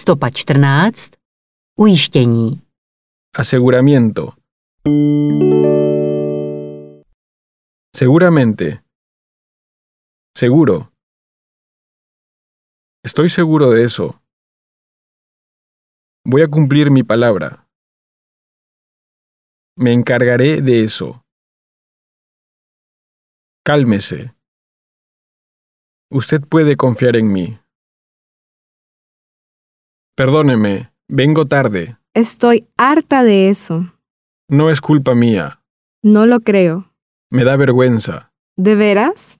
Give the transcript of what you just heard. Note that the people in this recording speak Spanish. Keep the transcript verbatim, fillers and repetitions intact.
Stopa čtrnáct. Ujištění. Aseguramiento. Seguramente. Seguro. Estoy seguro de eso. Voy a cumplir mi palabra. Me encargaré de eso. Cálmese. Usted puede confiar en mí. Perdóneme, vengo tarde. Estoy harta de eso. No es culpa mía. No lo creo. Me da vergüenza. ¿De veras?